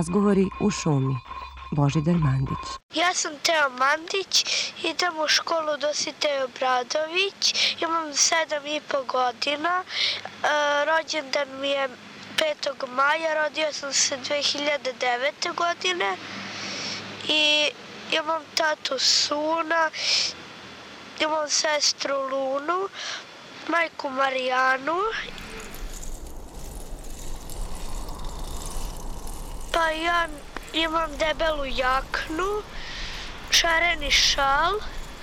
Razgovori u šumi. Božidar Mandić. Ja sam Teo Mandić, idem u školu Dositej Obradović, imam 7,5 godina, rođendan mi je 5. maja, rodio sam se 2009. godine i imam tatu Suna, imam sestru Lunu, majku Marijanu. Pa ja imam debelu jaknu, šareni šal,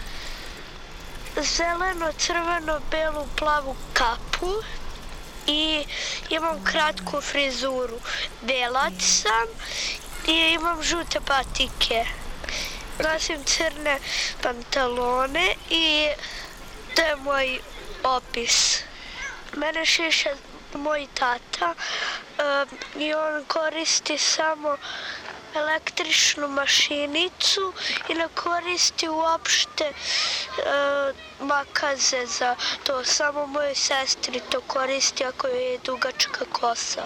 zeleno, crveno, belu, plavu kapu i imam kratku frizuru. Belac sam i imam žute patike. Nosim crne pantalone i to je moj opis. Mene šiša moj tata i on koristi samo električnu mašinicu i ne koristi uopšte makaze za to. Samo mojoj sestri to koristi ako je dugačka kosa.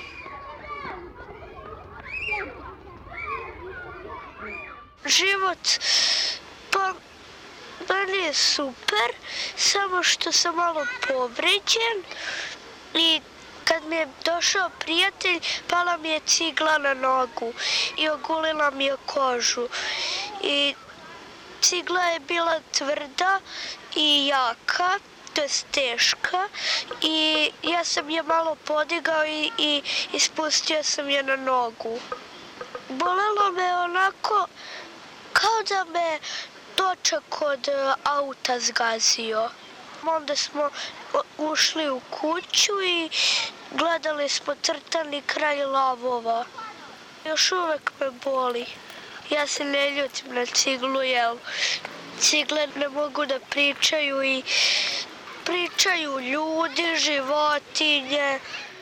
Život, pa meni je super, samo što sam malo povređen i kad mi je došao prijatelj, pala mi je cigla na nogu i ogulila mi je kožu. I cigla je bila tvrda i jaka, to je teška, i ja sam je malo podigao i ispustio sam je na nogu. Bolelo me onako kao da me točak od auta zgazio. Onda smo ušli u kuću i gledali smo crtani kraj lavova. Još uvek me boli. Ja se ne ljutim na ciglu, jer cigle ne mogu da pričaju i pričaju ljudi, životinje.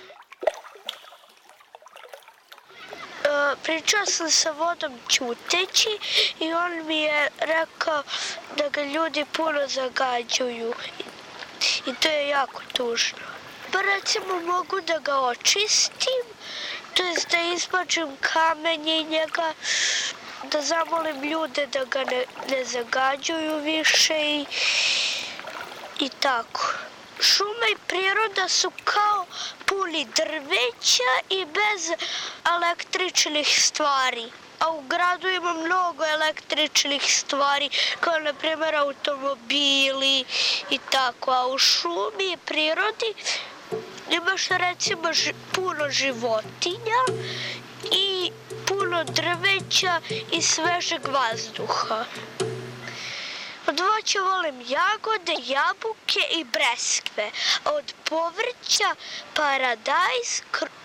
Pričao sam sa vodom ćuteći i on mi je rekao da ga ljudi puno zagađuju i to je jako tužno. Pa recimo mogu da ga očistim, to jest da izbačim kamenje i njega, da zamolim ljude da ga ne zagađuju više i tako. Šuma i priroda su kao puni drveća i bez električnih stvari. A u gradu ima mnogo električnih stvari, kao na primjer automobili i tako. A u šumi i prirodi imaš recimo puno životinja i puno drveća i svežeg vazduha. Od voća volim jagode, jabuke i breskve. Od povrća paradajz,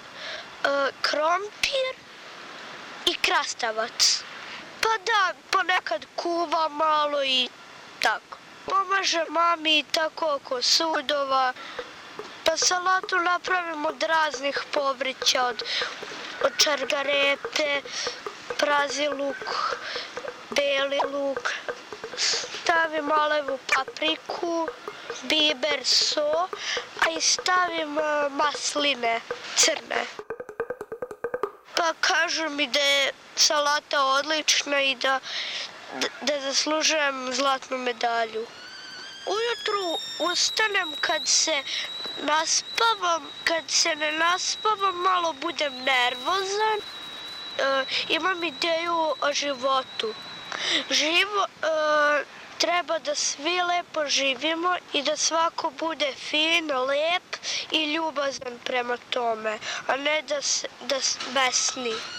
krompir i krastavac. Pa da, ponekad kuva malo i tako. Pomažem mami i tako oko sudova. Pa salatu napravim od raznih povrća, od čargarepe, prazi luk, beli luk. Stavim malevu papriku, biber, so, a i stavim masline crne. Pa kažu mi da je salata odlična i da zaslužujem zlatnu medalju. Ujutru ustanem kad se naspavam, kad se ne naspavam malo budem nervozan. Imam ideju o životu. Treba da svi lepo živimo i da svako bude fin, lep i ljubazan prema tome, a ne da besni.